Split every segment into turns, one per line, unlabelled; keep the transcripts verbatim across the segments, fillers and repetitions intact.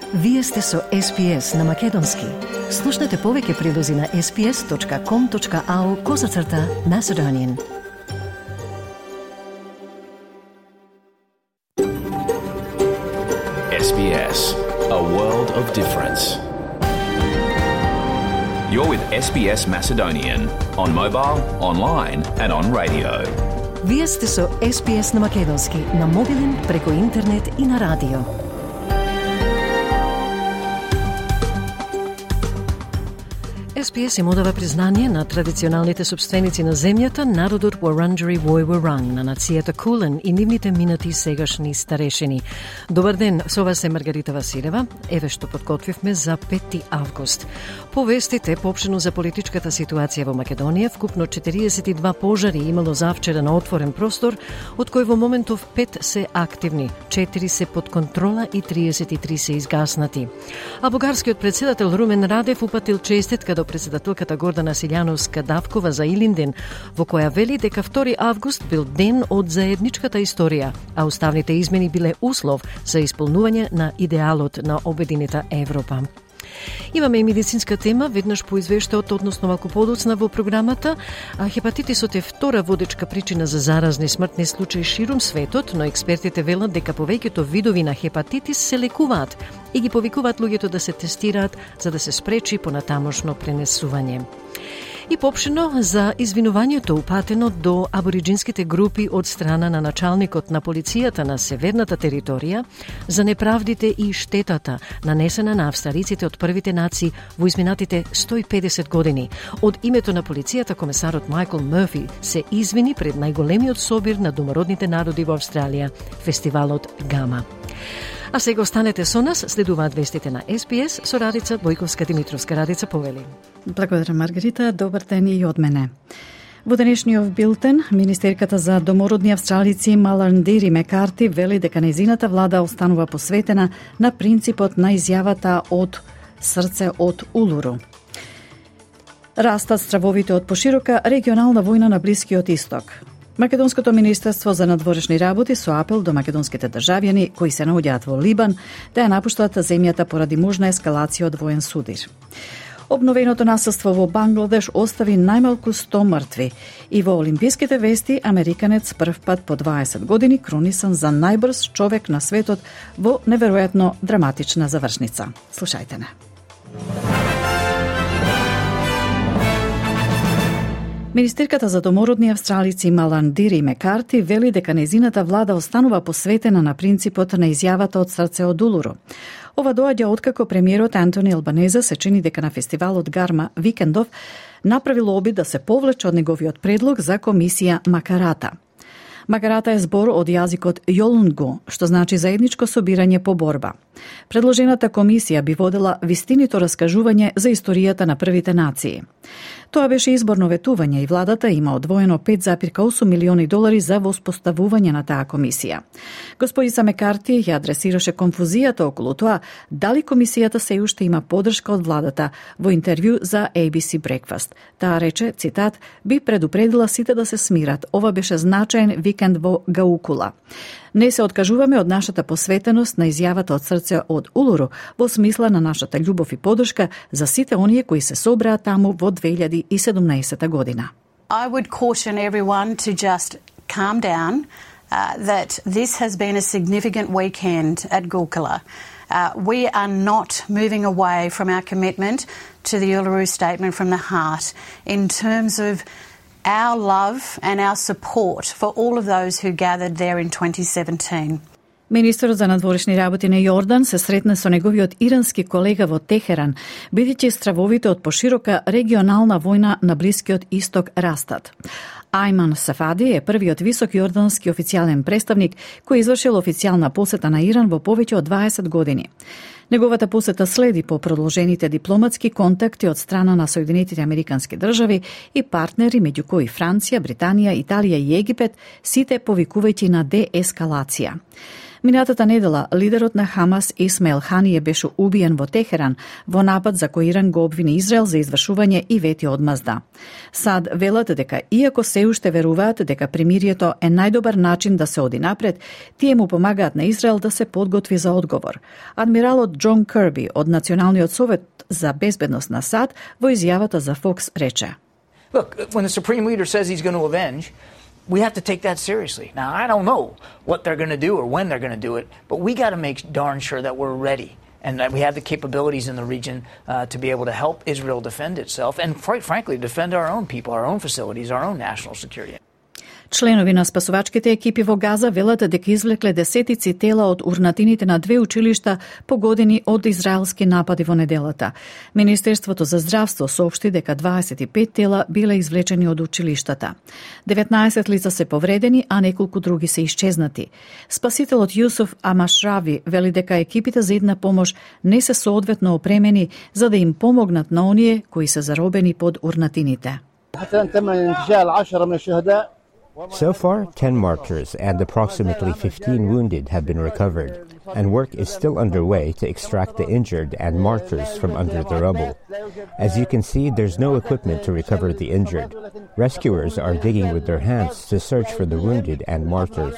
Вие сте со Ес Би Ес на Македонски. Слушнете повеќе прилози на ес би ес точка ком точка ау козацрта Macedonian.
Ес Би Ес, a world of difference. You're with Ес Би Ес Macedonian on mobile, online and on radio.
Вие сте со Ес Би Ес на Македонски, на мобилен, преку интернет и на радио. Ес Би Ес им одава признание на традиционалните собственици на земјата, народот Wurundjeri Woi Wurrung, на нацијата Кулен и нивните минати сегашни старешини. Добар ден, со вас е Маргарита Василева. Еве што подготвивме за пети август. Повестите поопштено за политичката ситуација во Македонија, вкупно четириесет и два пожари имало завчера на отворен простор, од кои во моментов пет се активни, четири се под контрола и триесет и три се изгаснати. А бугарскиот председател Румен Радев упатил честитка до председателката Гордана Силјановска-Давкова за Илинден, во која вели дека втори август бил ден од заедничката историја, а уставните измени биле услов за исполнување на идеалот на обединета Европа. Имаме и медицинска тема, веднаш по извештаот, односно малку подоцна во програмата. А хепатитисот е втора водечка причина за заразни смртни случаи ширум светот, но експертите велат дека повеќето видови на хепатитис се лекуваат и ги повикуваат луѓето да се тестираат за да се спречи понатамошно пренесување. И поопштено за извинувањето упатено до абориджинските групи од страна на началникот на полицијата на северната територија за неправдите и штетата нанесена на австралиците од првите нации во изминатите сто и педесет години. Од името на полицијата комесарот Майкл Мърфи се извини пред најголемиот собир на домородните народи во Австралија, фестивалот Гама. А сега останете со нас, следуваат вестите на Ес Би Ес со Радица Бојковска-Димитровска. Радица, повели.
Благодарам, Маргарита. Добар ден и од мене. Во денешниот билтен, министерката за домородни австралици Маландири Мекарти вели дека нејзината влада останува посветена на принципот на изјавата од срце од Улуру. Растат стравовите од поширока регионална војна на Блискиот Исток. Македонското министерство за надворешни работи со апел до македонските државјани кои се наоѓаат во Либан да ја напуштат земјата поради можна ескалација од воен судир. Обновеното насилство во Бангладеш остави најмалку сто мртви и во олимписките вести американец прв пат по дваесет години кронисан за најбрз човек на светот во неверојатно драматична завршница. Слушајте не. Министерката за домородни австралици Маландири Мекарти вели дека нејзината влада останува посветена на принципот на изјавата од срце од Улуру. Ова доаѓа откако премиерот Антони Албанеза се чини дека на фестивалот Гарма викендов направил обид да се повлече од неговиот предлог за комисија Макарата. Макарата е збор од јазикот Јолунгу, што значи заедничко собирање по борба. Предложената комисија би водела вистинито раскажување за историјата на првите нации. Тоа беше изборно ветување и владата има одвоено пет зарез осум милиони долари за воспоставување на таа комисија. Господица Мекарти ја адресираше конфузијата околу тоа дали комисијата се уште има поддршка од владата во интервју за Ей Би Си Breakfast. Таа рече, цитат, би предупредила сите да се смират. Ова беше значаен викенд во Гаукула. Не се откажуваме од нашата посветеност на изјавата од срце од Улуру во смисла на нашата љубов и поддршка за сите оние кои се собраа таму во две илјади и седумнаесета година.
I would caution everyone to just calm down, uh, that this has been a significant weekend at Gulkula. Uh, we are not moving away from our commitment to the Uluru Statement from the Heart in terms of our love and our support for all of those who gathered there in twenty seventeen.
Министерот за надворешни работи на Јордан се сретна со неговиот ирански колега во Техеран, бидејќи стравовите од поширока регионална војна на Блискиот Исток растат. Ајман Сафади е првиот висок јордански официјален представник кој извршил официјална посета на Иран во повеќе од дваесет години. Неговата посета следи по продолжените дипломатски контакти од страна на Соединетите Американски држави и партнери меѓу кои Франција, Британија, Италија и Египет, сите повикувајќи на деескалација. Минатата недела, лидерот на Хамас Исмаил Ханије беше убиен во Техеран во напад за кој Иран го обвини Израел за извршување и вети одмазда. САД велат дека иако се уште веруваат дека примирието е најдобар начин да се оди напред, тие му помагаат на Израел да се подготви за одговор. Адмиралот Џон Кирби од Националниот совет за безбедност на САД во изјавата за Fox рече:
Look, when the Supreme Leader says he's going to avenge, we have to take that seriously. Now, I don't know what they're going to do or when they're going to do it, but we got to make darn sure that we're ready and that we have the capabilities in the region uh, to be able to help Israel defend itself and, quite frankly, defend our own people, our own facilities, our own national security.
Членови на спасувачките екипи во Газа велат дека извлекле десетици тела од урнатините на две училишта погодени од израелски напади во неделата. Министерството за здравство соопшти дека дваесет и пет тела биле извлечени од училиштата. деветнаесет лица се повредени, а неколку други се исчезнати. Спасителот Јусуф Амашрави вели дека екипите за идна помош не се соодветно опремени за да им помогнат на оние кои се заробени под урнатините.
So far, ten martyrs and approximately fifteen wounded have been recovered, and work is still underway to extract the injured and martyrs from under the rubble. As you can see, there's no equipment to recover the injured. Rescuers are digging with their hands to search for the wounded and martyrs.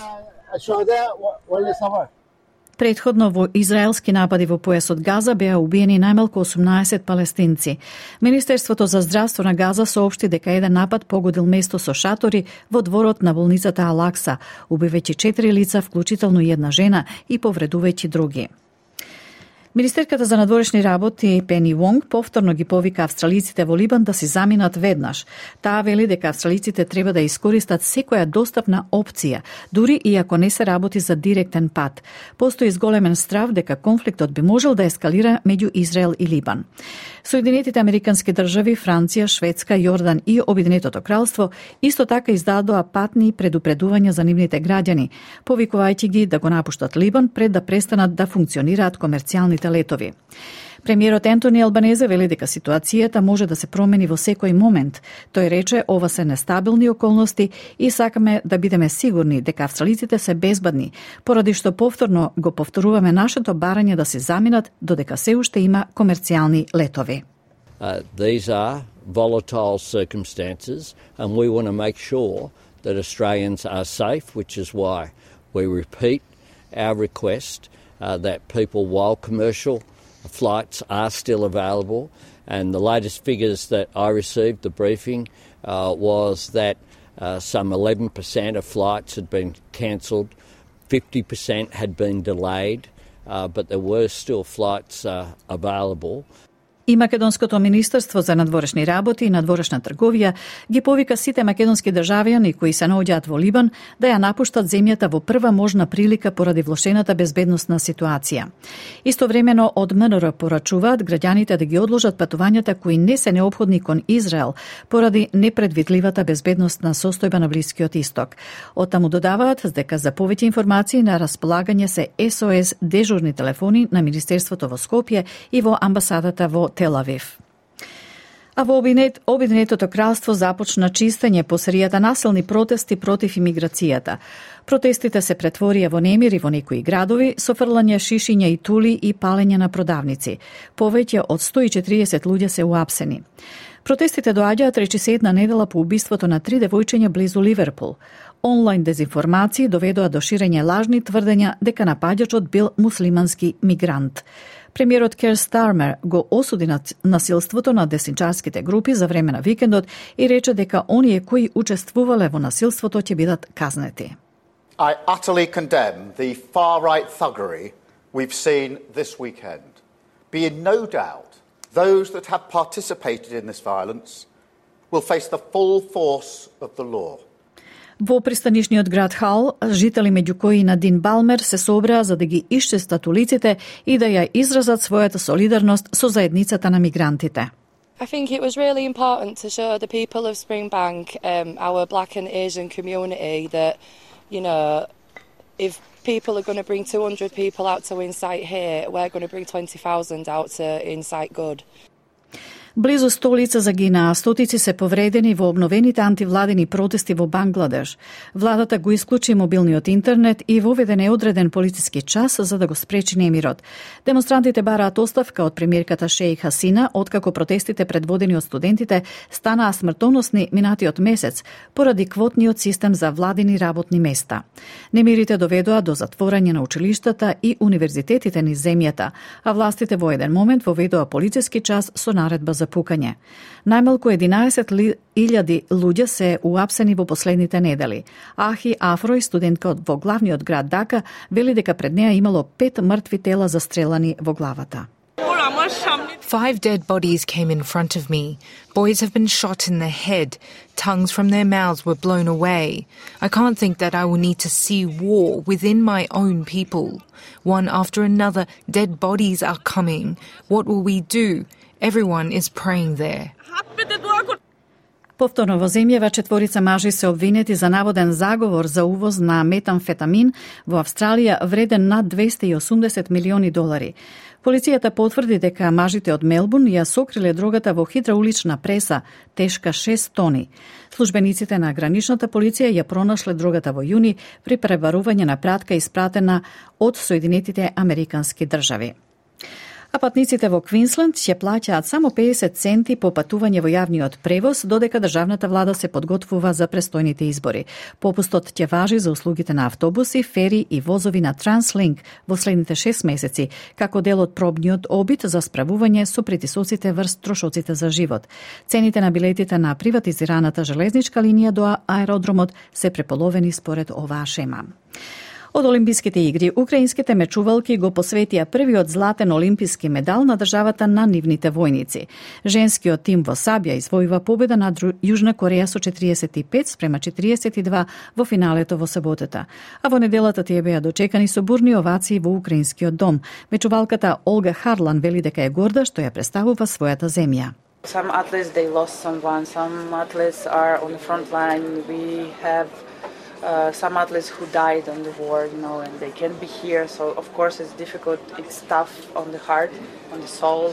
Претходно во израелски напади во појасот Газа беа убиени најмалку осумнаесет палестинци. Министерството за здравство на Газа соопшти дека еден напад погодил место со шатори во дворот на болницата Алакса, убивајќи четири лица, вклучително и една жена, и повредувајќи други. Министерката за надворешни работи Пени Вонг повторно ги повика австралиците во Либан да си заминат веднаш. Таа вели дека австралиците треба да искористат секоја достапна опција, дури и ако не се работи за директен пат. Постои зголемен страв дека конфликтот би можел да ескалира меѓу Израел и Либан. Соединетите американски држави, Франција, Шведска, Јордан и Обединетото кралство исто така издадоа патни предупредувања за нивните граѓани, повикувајќи ги да го напуштат Либан пред да престанат да функционираат комерцијални летови. Премиерот Ентони Албанезе вели дека ситуацијата може да се промени во секој момент. Тој рече, ова се нестабилни околности и сакаме да бидеме сигурни дека австралиците се безбедни, поради што повторно го повторуваме нашето барање да се заминат додека се уште има комерцијални летови.
Uh, these are volatile circumstances and we want to make sure that Australians are safe, which is why we repeat our request Uh, that people, while commercial flights are still available, and the latest figures that I received, the briefing, uh, was that uh, some eleven percent of flights had been cancelled, fifty percent had been delayed, uh, but there were still flights uh, available.
И Македонското министерство за надворешни работи и надворешна трговија ги повика сите македонски државјани кои се наоѓаат во Либан да ја напуштат земјата во прва можна прилика поради влошената безбедносна ситуација. Истовремено од МНР порачуваат граѓаните да ги одложат патувањата кои не се неопходни кон Израел поради непредвидливата безбедносна состојба на Блискиот Исток. Оттаму додаваат дека за повеќе информации на располагање се Ес О Ес дежурни телефони на Министерството во Скопје и во амбасадата во Тел Авив. А во Обединетото кралство започна чистење по серијата насилни протести против имиграцијата. Протестите се претворија во немири во некои градови со фрлање шишиња и тули и палење на продавници. Повеќе од сто и четириесет луѓе се уапсени. Протестите доаѓаат речиси една недела по убиството на три девојчиња близу Ливерпул. Онлайн дезинформации доведоа до ширење лажни тврдења дека напаѓачот бил муслимански мигрант. Премиерот Кер Стармер го осуди насилството на десничарските групи за време на викендот и рече дека оние кои учествувале во насилството ќе бидат казнети.
I utterly condemn the far-right thuggery we've seen this weekend. Be in no doubt those that have participated in this violence will face the full force of the law.
Во пристанишниот град Хал, жители меѓу кои Надин Балмер се собраа за да ги исчистат улиците и да ја изразат својата солидарност со заедницата на мигрантите.
I think it was really important to show the people of Springbank, um, our Black and Asian community, that, you know, if people are going to bring two hundred people out to Insight here, we're going to bring twenty thousand out to Insight Good.
Близу сто лица загинаа, стотици се повредени во обновените антивладини протести во Бангладеш. Владата го исклучи мобилниот интернет и воведе неодреден полициски час за да го спречи немирот. Демонстрантите бараат оставка од премиерката Шејх Хасина, откако протестите предводени од студентите станаа смртоносни минатиот месец поради квотниот систем за владини работни места. Немирите доведоа до затворање на училиштата и универзитетите низ земјата, а властите во еден момент воведоа полициски час со наредба за пукање. Најмалку единаесет илјади луѓе се уапсени во последните недели. Ахи Афрој, студентка во главниот град Дака, вели дека пред неа имало пет мртви тела застрелани во главата.
Five dead bodies came in front of me. Boys have been shot in the head. Tongues from their mouths were blown away. I can't think that I will need to see war within my own people. One after another, dead bodies are coming. What will we do? Everyone is praying there.
Повторно во земјава четворица мажи се обвинети за наводен заговор за увоз на метамфетамин во Австралија вреден над двесте и осумдесет милиони долари. Полицијата потврди дека мажите од Мелбурн ја сокриле дрогата во хидраулична преса, тешка шест тони. Службениците на граничната полиција ја пронашле дрогата во јуни при пребарување на пратка испратена од Соединетите Американски држави. А патниците во Квинсленд ќе плаќаат само педесет центи по патување во јавниот превоз, додека државната влада се подготвува за престојните избори. Попустот ќе важи за услугите на автобуси, фери и возови на Транслинк во следните шест месеци, како дел од пробниот обид за справување со притисоците врз трошоците за живот. Цените на билетите на приватизираната железничка линија до аеродромот се преполовени според оваа шема. Од Олимписките игри, украинските мечувалки го посветија првиот златен олимписки медал на државата на нивните војници. Женскиот тим во сабја извојува победа над Јужна Кореја со четириесет и пет спрема четириесет и два во финалето во саботата. А во неделата тие беа дочекани со бурни овации во украинскиот дом. Мечувалката Олга Харлан вели дека е горда што ја представува својата земја.
Some athletes they lost someone, some athletes are on the front line. We have Uh, some athletes who died on the war, you know, and they can't be here. So of course it's difficult. It's tough on the heart, on the soul.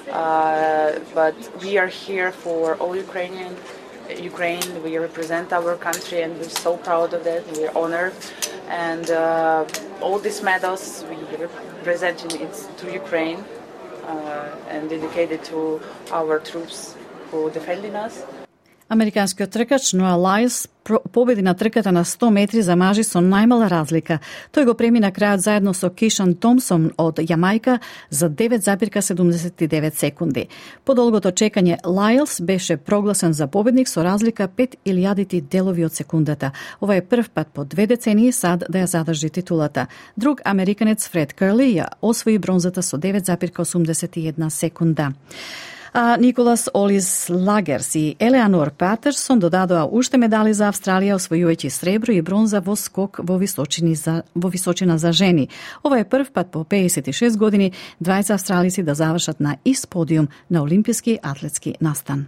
Uh, but we are here for all Ukrainian, Ukraine. We represent our country, and we're so proud of that. We're honored, and uh, all these medals we represent it to Ukraine uh, and dedicated to our troops who defending us.
Американскиот тркач Ноа Лајлс победи на трката на сто метри за мажи со најмала разлика. Тој го премина крајот заедно со Кишан Томсон од Јамајка за девет запирка седумдесет и девет секунди. По долгото чекање, Лајлс беше прогласен за победник со разлика пет илјадити делови од секундата. Ова е прв пат по две децении сад да ја задржи титулата. Друг американец Фред Керли ја освои бронзата со девет запирка осумдесет и една секунда. А Николас Олис Лагерс и Елеанор Патерсон додадоа уште медали за Австралија, освојувајќи сребро и бронза во скок во височини за во височина за жени. Ова е прв пат по пеесет и шест години двајца австралици да завршат на ист подиум на олимписки атлетски настан.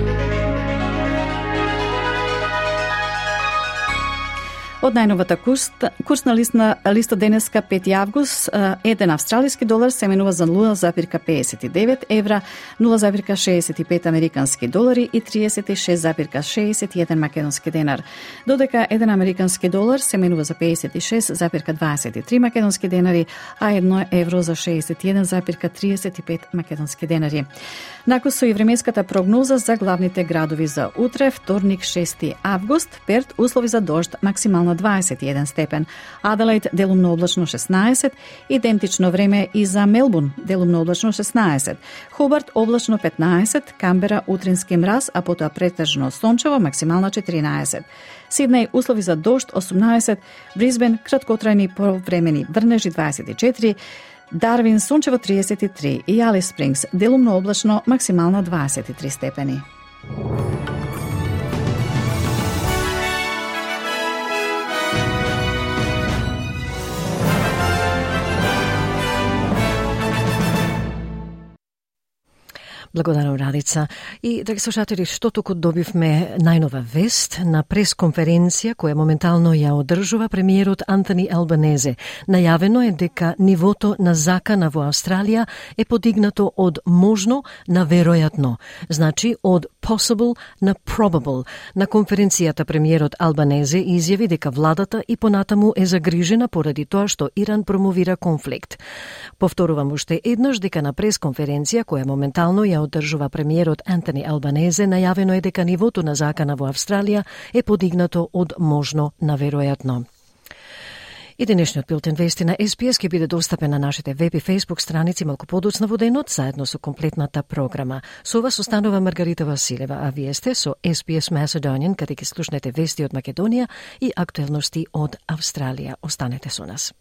Од најновата курс, курсна листа, листа денеска пети август, еден австралиски долар се менува за нула запирка пеесет и девет евра, нула запирка шеесет и пет американски долари и триесет и шест запирка шеесет и еден македонски денар. Додека еден американски долар се менува за пеесет и шест запирка дваесет и три македонски денари, а едно евро за шеесет и еден запирка триесет и пет македонски денари. Накусо и временската прогноза за главните градови за утре, вторник шести август, Перт услови за дожд максимално дваесет и еден степен, Аделаид делумно облачно шеснаесет, идентично време и за Мелбурн делумно облачно шеснаесет, Хобарт облачно петнаесет, Камбера утрински мраз, а потоа претежно сончево максимално четиринаесет. Сиднеј услови за дожд осумнаесет, Брисбен краткотрајни повремени врнежи дваесет и четири, Дарвин сончево триесет и три и Алис Спрингс делумно облачно максимално дваесет и три степени.
Благодарам, Радица. И, драги слушатели, што туку добивме најнова вест на пресконференција која моментално ја одржува премиерот Антони Албанезе. Најавено е дека нивото на закана во Австралија е подигнато од можно на веројатно. Значи, од possible на probable. На конференцијата премиерот Албанезе изјави дека владата и понатаму е загрижена поради тоа што Иран промовира конфликт. Повторувам уште еднаш дека на пресконференција која моментално ја одржува премиерот Антони Албанезе, најавено е дека нивото на закана во Австралија е подигнато од можно на веројатно. И денешниот билтен вести на Ес Би Ес ќе биде достапен на нашите веб и фейсбук страници малку подоцна во денот, заедно со комплетната програма. Со вас останува Маргарита Василева, а вие сте со Ес Би Ес Macedonian, каде ќе слушнете вести од Македонија и актуелности од Австралија. Останете со нас.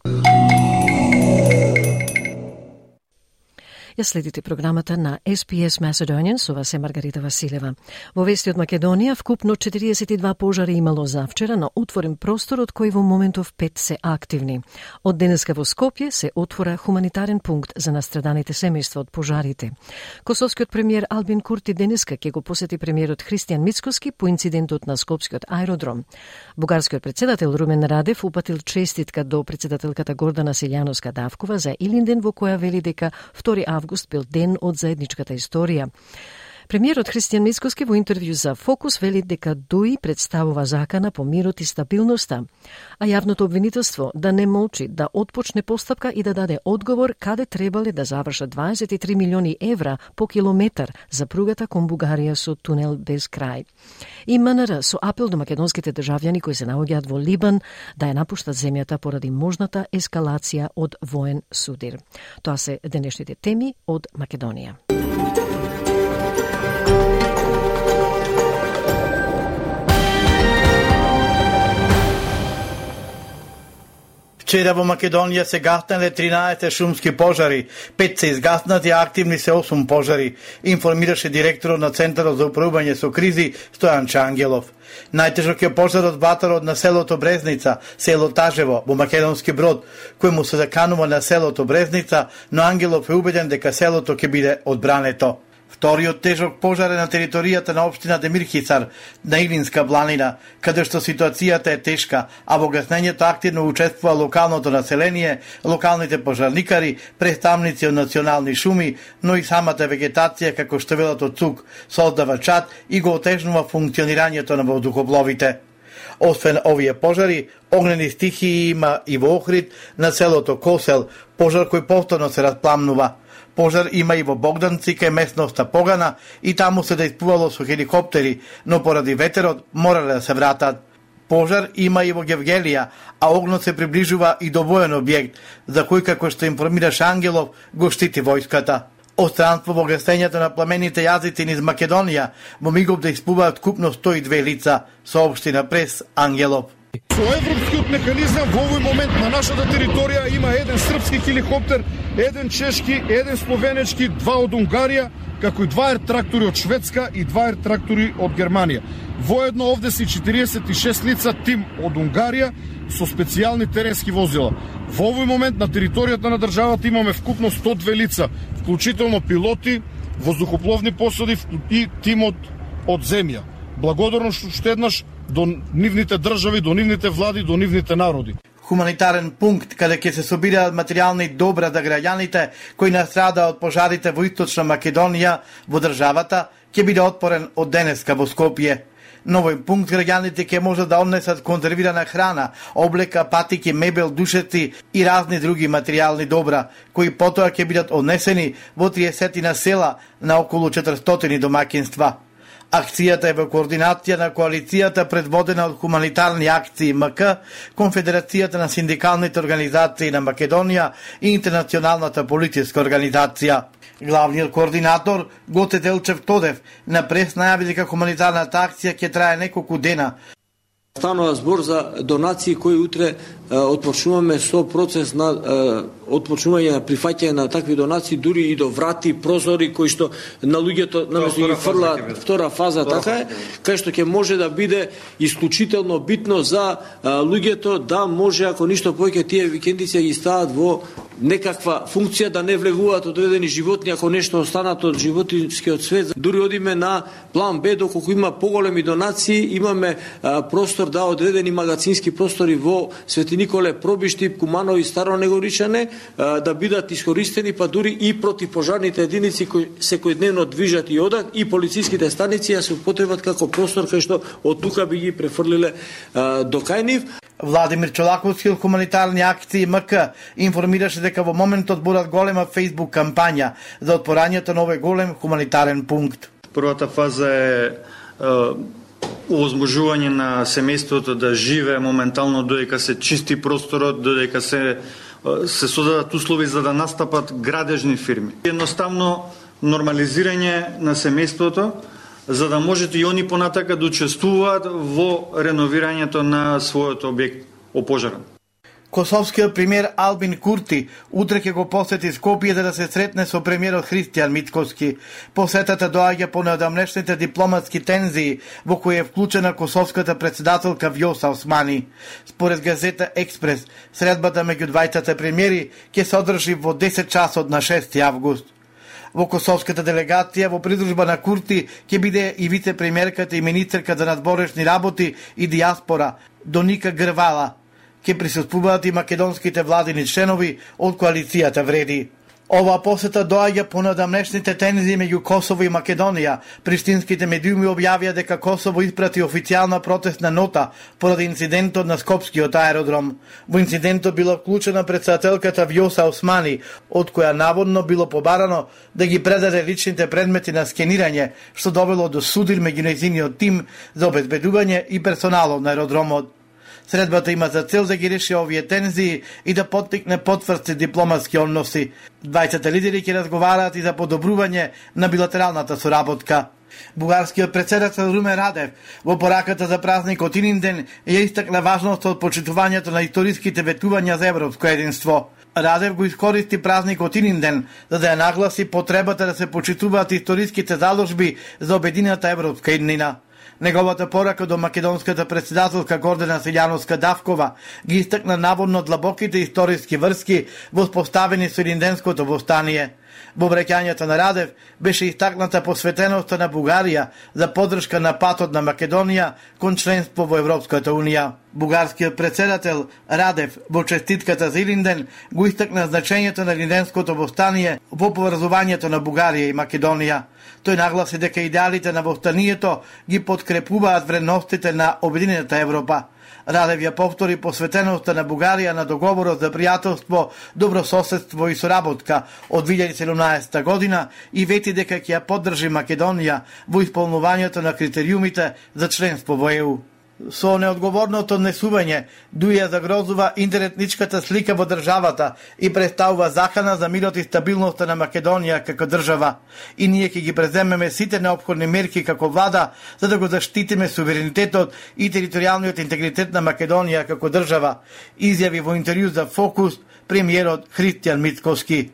Ја следите програмата на Ес Би Ес Macedonian, со вас е Маргарита Василева. Во вести од Македонија, вкупно четириесет и два пожари имало завчера на отворен простор, од кои во моментов пет се активни. Од денеска во Скопје се отвора хуманитарен пункт за настраданите семејства од пожарите. Косовскиот премиер Албин Курти денеска ќе го посети премиерот Христијан Мицкоски по инцидентот на Скопскиот аеродром. Бугарскиот председател Румен Радев упатил честитка до председателката Гордана Силјановска-Давкова за Илинден, во која вели дека втори август бил ден од заедничката историја. Премиерот Христијан Мицкоски во интервју за Фокус вели дека ДУИ представува закана по мирот и стабилноста, а јавното обвинителство да не молчи, да отпочне постапка и да даде одговор каде требале да завршат дваесет и три милиони евра по километар за пругата кон Бугарија со тунел без крај. И МНР со апел до македонските државјани кои се наоѓаат во Либан да ја напуштат земјата поради можната ескалација од воен судир. Тоа се денешните теми од Македонија.
Вчера во Македонија се гаснале тринаесет шумски пожари, пет се изгаснати, а активни се осум пожари, информираше директорот на Центарот за управување со кризи Стојан Чангелов. Најтежок е пожарот ватарот на селото Брезница, село Тажево, во Македонски Брод, кој му се заканува на селото Брезница, но Ангелов е убеден дека селото ќе биде одбрането. Вториот тежок пожар е на територијата на општина Демирхисар, на Илинска планина, каде што ситуацијата е тешка, а во гаснењето активно учествува локалното население, локалните пожарникари, представници од национални шуми, но и самата вегетација, како што велат од ЦУК, создава чад и го отежнува функционирањето на воздухопловите. Освен овие пожари, огнени стихии има и во Охрид, на селото Косел, пожар кој повторно се распламнува. Пожар има и во Богданци, кај местноста Погана, и таму се дејствувало со хеликоптери, но поради ветерот морале да се вратат. Пожар има и во Гевгелија, а огнот се приближува и до воен објект, за кој, како што информираше Ангелов, го штити војската. Остранство во гасењето на пламените јазици низ Македонија, во мигов да испуваат купно сто и две лица, соопшти на прес Ангелов.
Со европскиот механизам во овој момент на нашата територија има еден српски хеликоптер, еден чешки, еден словенечки, два од Унгарија, како и два ер-трактори од Шведска и два ер-трактори од Германија. Воедно овде се четириесет и шест лица тим од Унгарија со специјални теренски возила. Во овој момент на територијата на државата имаме вкупно сто и две лица, вклучително пилоти, воздухопловни посади и тимот од земја. Благодарност уште еднаш до нивните држави, до нивните влади, до нивните народи.
Хуманитарен пункт каде ќе се собираат материјални добра за граѓаните кои настраdaa од пожарите во Источна Македонија во државата, ќе биде отворен од денеска во Скопје. На овој пункт граѓаните ќе можат да однесат конзервирана храна, облека, патики, мебел, душеци и разни други материјални добра, кои потоа ќе бидат однесени во триесет села на околу четиристотини домаќинства. Акцијата е во координација на коалицијата предводена од Хуманитарни акции МК, Конфедерацијата на синдикалните организации на Македонија и Интернационалната политичка организација. Главниот координатор Гоце Делчев Тодев на прес најави дека хуманитарната акција ќе трае неколку дена.
Станува збор за донации кои утре отпочнуваме со процес на отпочнување на прифаќање на такви донации, дури и до врати, прозори кои што на луѓето наместо ги фрлаат втора фаза, така е, кај што ќе може да биде исклучително битно за луѓето да може, ако ништо повеќе, тие викендици ги стават во некаква функција да не влегуваат одредени животни ако нешто останато од животинскиот свет. Дури одиме на план Б, доколку има поголеми донации, имаме а, простор да одредени магазински простори во Свети Николе, Пробиштип, Куманови, Старо Негоричане а, да бидат искористени, па дури и противпожарните единици кои секојдневно движат и одат, и полициските станици се употребат како простор кај што од тука би ги префрлиле а, до кај нив.
Владимир Чолаковски од Хуманитарни акции М К информираше дека во моментот борат голема фејсбук кампања за отпорањето на овој голем хуманитарен пункт.
Првата фаза е, е овозможување на семејството да живее моментално додека се чисти просторот, додека се се создадат услови за да настапат градежни фирми. Едноставно нормализирање на семејството за да можете и они понатака да учествуваат во реновирањето на својот објект опожарен.
Косовскиот премиер Албин Курти утре ќе го посети Скопје за да се сретне со премиерот Христијан Мицкоски. Посетата доаѓа по неодамнешните дипломатски тензии во кои е вклучена косовската председателка Вјоса Османи. Според газета Експрес, средбата меѓу двајцата премиери ќе се одржи во десет часот на шести август. Во косовската делегација во придружба на Курти ќе биде и вице-премиерката и министерка за надворешни работи и диаспора Доника Грвала. Ќе присуствуваат и македонските владини членови од коалицијата Вреди. Оваа посета доаѓа по надамнешните тензии меѓу Косово и Македонија. Приштинските медиуми објавија дека Косово испрати официјална протестна нота поради инцидентот на Скопскиот аеродром. Во инцидентот била вклучена председателката Вјоса Османи, од која наводно било побарано да ги предаде личните предмети на скенирање, што довело до судир меѓу нејзиниот тим за обезбедување и персоналот на аеродромот. Средбата има за цел да ги реши овие тензии и да поттикне потврдци дипломатски односи. Двајцата лидери ќе разговараат и за подобрување на билатералната соработка. Бугарскиот претседател Румен Радев во пораката за празникот Ининден ја истакна важноста од почитувањето на историските ветувања за европско единство. Радев го искористи празникот Ининден за да ја нагласи потребата да се почитуваат историските заложби за обединената европска иднина. Неговата порака до македонската председателка Гордана Силјановска-Давкова ги истакна наводно длабоките историски врски воспоставени со Ининденското востание. Во обраќањето на Радев беше истакната посветеноста на Бугарија за поддршка на патот на Македонија кон членство во Европската унија. Бугарскиот претседател Радев во честитката за Илинден го истакна значењето на Илинденското востание во поврзувањето на Бугарија и Македонија. Тој нагласи дека идеалите на востанието ги подкрепуваат вредностите на Обединената Европа. Радев ја повтори посветеноста на Бугарија на договорот за пријателство, добрососедство и соработка од две илјади и седумнаесета година и вети дека ќе ја поддржи Македонија во исполнувањето на критериумите за членство во Е У. Со неодговорното однесување Дуја загрозува интеретничката слика во државата и представува закана за мирот и стабилноста на Македонија како држава. И ние ќе ги преземеме сите неопходни мерки како влада за да го заштитиме суверенитетот и територијалниот интегритет на Македонија како држава, изјави во интервју за Фокус премиерот Христијан Мицкоски.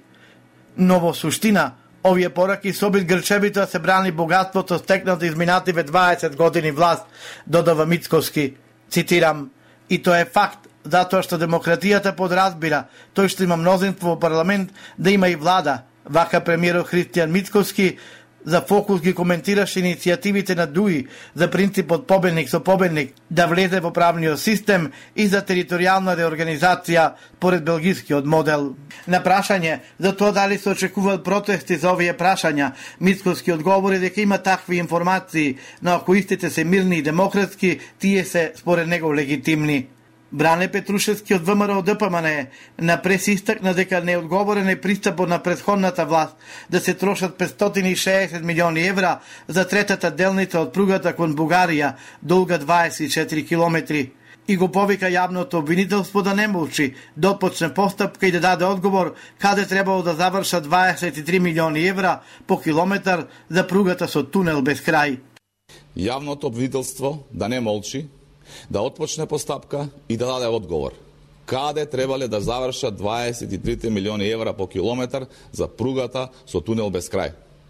Но во суштина, овие пораки се обид грчевито да се брани богатството стекнато изминативе дваесет години власт, додава Мицкоски. Цитирам, и тоа е факт, затоа што демократијата подразбира, тој што има мнозинство во парламент, да има и влада. Вака премиерот Христијан Мицкоски за Фокус ги коментираше иницијативите на Дуи за принципот победник со победник да влезе во правниот систем и за територијална реорганизација поред белгискиот модел. На прашање за тоа дали се очекуваат протести за овие прашања, Мицкоски одговори дека има такви информации, но ако истите се мирни и демократски, тие се според него легитимни. Бране Петрушевски од Вэ М Р О Д П М Н на прес истакна дека неодговорен е пристапот на претходната власт да се трошат петстотини и шеесет милиони евра за третата делница од пругата кон Бугарија, долга дваесет и четири километри. И го повика јавното обвинителство да не молчи, да отпочне постапка и да даде одговор каде требало да завршат дваесет и три милиони евра по километар за пругата со тунел без крај.
Јавното обвинителство да не молчи, да отпочне постапка и да даде одговор. Каде требале да завршат дваесет и три милиони евра по километар за пругата со тунел без крај?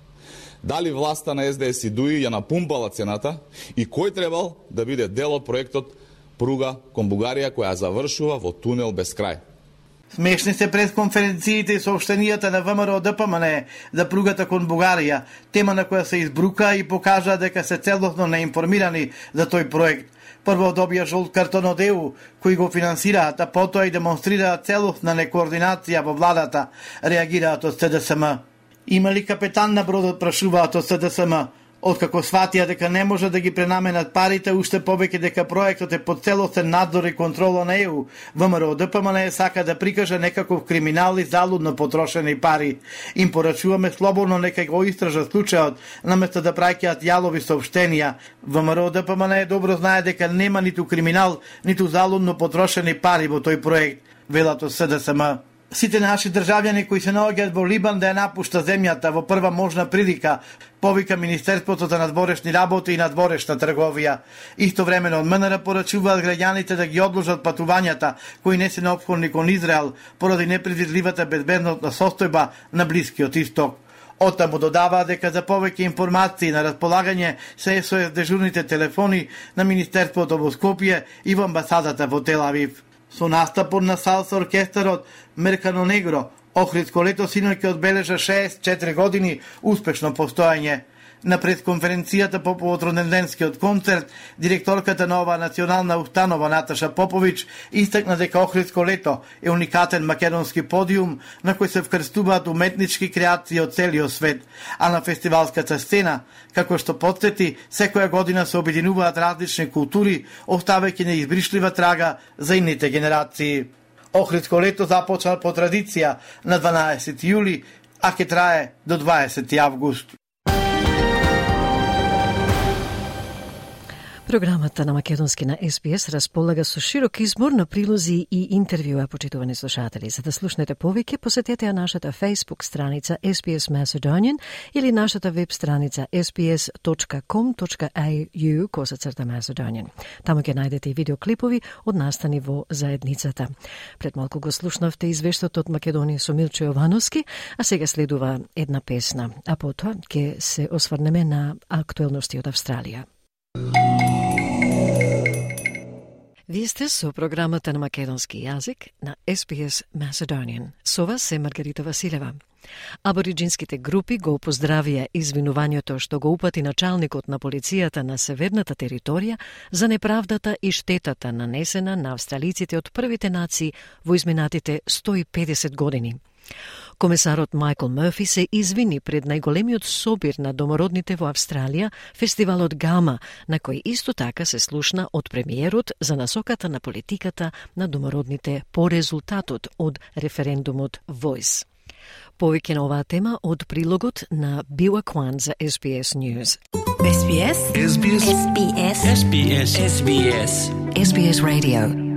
Дали власта на Ес Де Ес и Дуи ја напумпала цената и кој требал да биде дел од проектот пруга кон Бугарија која завршува во тунел без крај?
Смешни се пресконференциите и сообщенијата на ВМРО Д П М Н за пругата кон Бугарија, тема на која се избрука и покажа дека се целосно неинформирани за тој проект. Прво добија жолт картон од Е У, кои го финансираат, а потоа и демонстрираат целосна некоординација во владата, реагираат од С Д С М. Има ли капетан на бродот, прашуваат од С Д С М. Откако сватија дека не може да ги пренаменат парите, уште повеќе дека проектот е под целосен надзор и контрола на Е У, ВМРО Д П М Н сака да прикаже некаков криминал и залудно потрошени пари. Им порачуваме слободно нека го истражат случајот, наместо да праќаат јалови сообщенија. ВМРО Д П М Н добро знае дека нема ниту криминал, ниту залудно потрошени пари во тој проект, велат од С Д С М. Сите наши државјани кои се наоѓаат во Либан да ја напушта земјата во прва можна прилика, повика Министерството за надворешни работи и надворешна трговија. Истовремено од М Н Р порачуваат граѓаните да ги одложат патувањата кои не се неопходни кон Израел поради непредвидливата безбедносна состојба на Блискиот Исток. Оттаму додава дека за повеќе информации на располагање се С О С дежурните телефони на Министерството во Скопје и во амбасадата во Тел Авив. Со настапот на салса оркестарот Меркано Негро, Охридско лето синоќ ќе одбележа шеесет и четири години успешно постојање. На пресконференцијата по повод роденденскиот концерт, директорката на оваа национална установа Наташа Попович истакна дека Охридско лето е уникатен македонски подиум на кој се вкрстуваат уметнички креации од целиот свет, а на фестивалската сцена, како што потсети, секоја година се обединуваат различни култури, оставајќи неизбришлива трага за идните генерации. Охридско лето започна по традиција на дванаесети јули, а ќе трае до дваесети август.
Програмата на македонски на С Б С располага со широк избор на прилози и интервјуа, почитувани слушатели. За да слушнете повеќе, посетете ја нашата Facebook страница S B S Macedonian или нашата веб страница s b s dot com dot a u косацрта Macedonian. Таму ќе најдете и видеоклипови од настани во заедницата. Пред малку го слушнавте извештот од Македонија со Милчо Јовановски, а сега следува една песна, а потоа ќе се осврнеме на актуелности од Австралија. Вие сте со програмата на македонски јазик на С Б С Macedonian. Со вас е Маргарита Василева. Абориджинските групи го поздравија извинувањето што го упати началникот на полицијата на северната територија за неправдата и штетата нанесена на австралиците од првите нации во изминатите сто и педесет години. Комесарот Майкл Мърфи се извини пред најголемиот собир на домородните во Австралија, фестивалот Гама, на кој исто така се слушна од премиерот за насоката на политиката на домородните по резултатот од референдумот Voice. Повеќе на оваа тема од прилогот на Била Кван за С Б С News.
С Б С С Б С С Б С С Б С С Б С
С Б С Radio.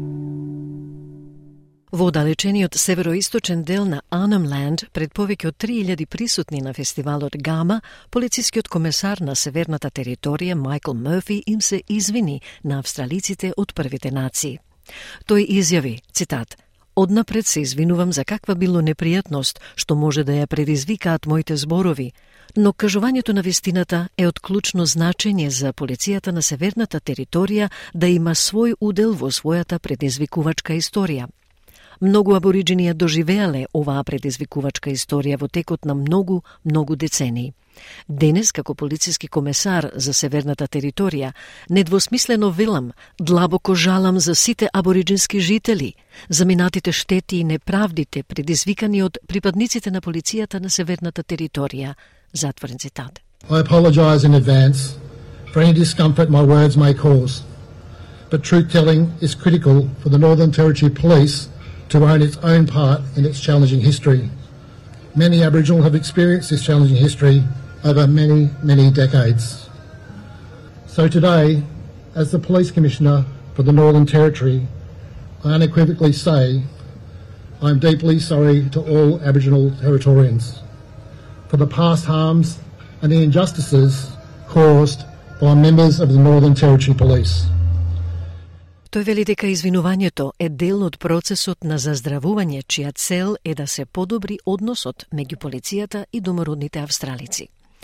Во оддалечениот североисточен дел на Arnhem пред повеќе од три илјади присутни на фестивалот Гама, полицискиот комесар на северната територија Майкл Мърфи им се извини на австралиците од првите нации. Тој изјави, цитат, "Однапред се извинувам за каква било непријатност што може да ја предизвикаат моите зборови, но кажувањето на вистината е од клучно значење за полицијата на северната територија да има свој удел во својата предизвикувачка историја. Многу абориджини ја доживеале оваа предизвикувачка историја во текот на многу, многу децении. Денес, како полициски комесар за северната територија, недвосмислено велам, длабоко жалам за сите абориджински жители, за минатите штети и неправдите предизвикани од припадниците на полицијата на северната територија. Затворен цитат.
I apologize in advance for any discomfort my words may cause, but truth-telling is critical for the Northern Territory Police to own its own part in its challenging history. Many Aboriginal have experienced this challenging history over many, many decades. So today, as the Police Commissioner for the Northern Territory, I unequivocally say I am deeply sorry to all Aboriginal Territorians for the past harms and the injustices caused by members of the Northern Territory Police.
Тој вели дека извинувањето е дел од процесот на заздравување, чија цел е да се подобри односот меѓу полицијата и домородните австралици.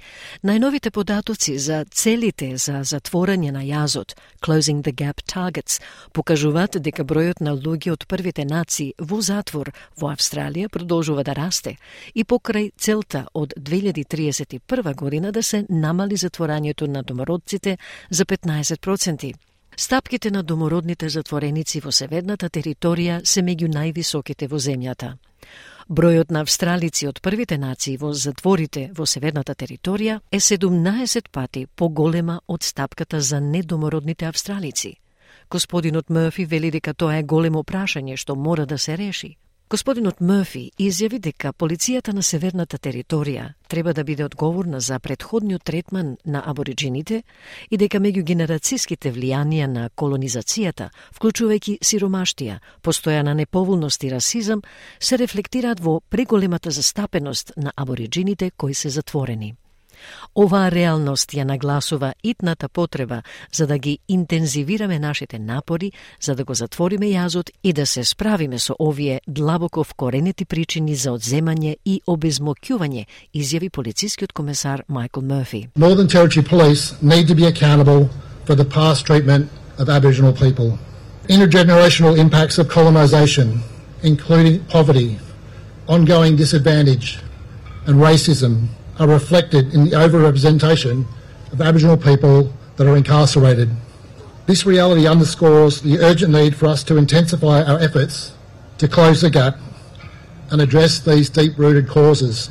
Најновите податоци за целите за затворање на јазот, Closing the Gap Targets, покажуваат дека бројот на луѓе од првите нации во затвор во Австралија продолжува да расте и покрај целта од две илјади триесет и прва година да се намали затворањето на домородците за петнаесет проценти. Стапките на домородните затвореници во северната територија се меѓу највисоките во земјата. Бројот на австралици од првите нации во затворите во северната територија е седумнаесет пати поголема од стапката за недомородните австралици. Господинот Мърфи вели дека тоа е големо прашање што мора да се реши. Господинот Мърфи изјави дека полицијата на северната територија треба да биде одговорна за претходниот третман на абориджините и дека меѓугенерацијските влијанија на колонизацијата, вклучувајќи сиромаштија, постојана неповолност и расизам, се рефлектираат во преголемата застапеност на абориджините кои се затворени. Оваа реалност ја нагласува итната потреба за да ги интензивираме нашите напори за да го затвориме јазот и да се справиме со овие длабоко вкоренети причини за одземање и обезмокјување, изјави полицискиот комесар Майкл Мърфи.
Northern Territory Police need to be accountable for the past treatment of Aboriginal people. Intergenerational impacts of colonisation, including poverty, ongoing disadvantage and racism, are reflected in the overrepresentation of Aboriginal people that are incarcerated. This reality underscores the urgent need for us to intensify our efforts to close the gap and address these deep-rooted causes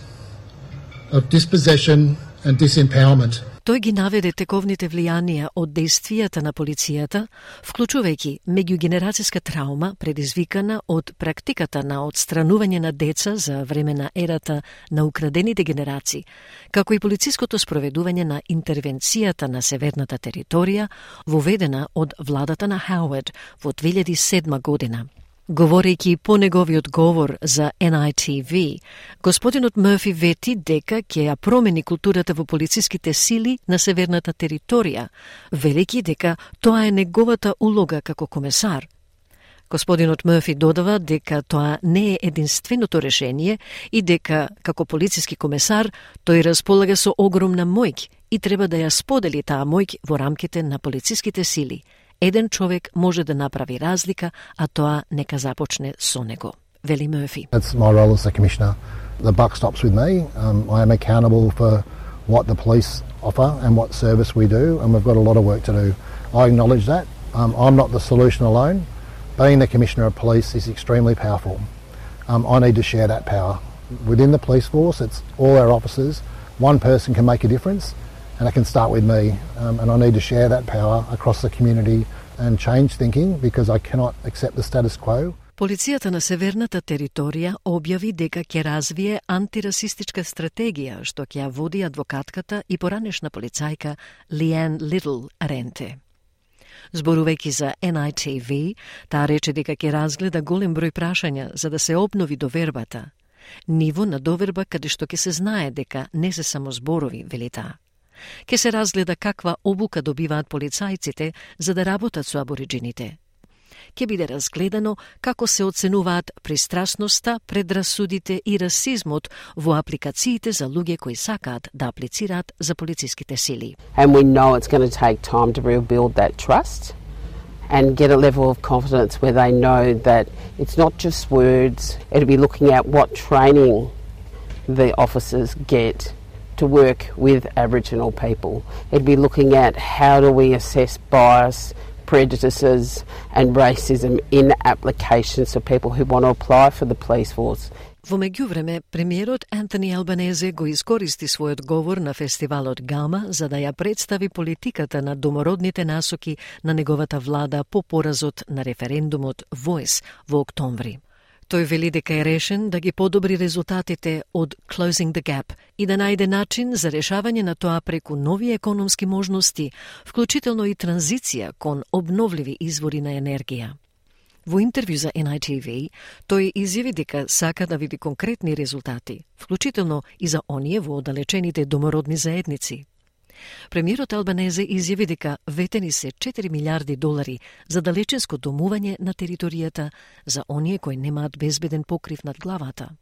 of dispossession and disempowerment.
Тој ги наведе тековните влијанија од действијата на полицијата, вклучувајќи меѓугенерацијска траума предизвикана од практиката на одстранување на деца за време на ерата на украдените генерации, како и полициското спроведување на интервенцијата на северната територија, воведена од владата на Хауард во две илјади и седма година. Говорејќи по неговиот говор за Ен Ај Ти Ви, господинот Мърфи вети дека ќе ја промени културата во полициските сили на северната територија, велејќи дека тоа е неговата улога како комесар. Господинот Мърфи додава дека тоа не е единственото решение и дека, како полициски комесар, тој располага со огромна моќ и треба да ја сподели таа моќ во рамките на полициските сили. Еден човек може да направи разлика, а тоа нека започне со него. Вели Мърфи.
That's my role as a commissioner. The buck stops with me. Um, I am accountable for what the police offer and what service we do, and we've got a lot of work to do. I acknowledge that. Um, I'm not the solution alone. Being the Commissioner of Police is extremely powerful. Um, I need to share that power. Within the police force, it's all our officers. One person can make a difference, and it can start with me. Um, and I need to share that power across the community and change thinking because I cannot accept the status quo.
Полицијата на северната територија објави дека ќе развие антирасистичка стратегија што ќе ја води адвокатката и поранешна полицајка Лиан Литл Ренте. Зборувајќи за Ен Ај Ти Ви, таа рече дека ќе разгледа голем број прашања за да се обнови довербата. Ниво на доверба каде што ќе се знае дека не се само зборови, вели таа. Ке се разгледа каква обука добиваат полицајците за да работат со абориджините. Ке биде разгледано како се оценуваат пристрасноста, предрасудите и расизмот во апликациите за луѓе кои сакаат да аплицираат за полициските сили.
And we know it's going to take time to rebuild that trust and get a level of confidence where they know that it's not just words. It'll be looking at what training the officers get to work with Aboriginal people. It'd be looking at how do we assess bias, prejudices and racism in applications for people who want to apply for the police force.
Во меѓувреме, премиерот Антони Албанезе го искористи својот говор на фестивалот Гама за да ја представи политиката на домородните насоки на неговата влада по поразот на референдумот Voice во октомври. Тој вели дека е решен да ги подобри резултатите од Closing the Gap и да најде начин за решавање на тоа преку нови економски можности, вклучително и транзиција кон обновливи извори на енергија. Во интервју за Ен Ај Ти Ви, тој изјави дека сака да види конкретни резултати, вклучително и за оние во оддалечените домородни заедници. Премиерот Албанезе изјави дека ветени се четири милиарди долари за далечинско домување на територијата за оние кои немаат безбеден покрив над главата.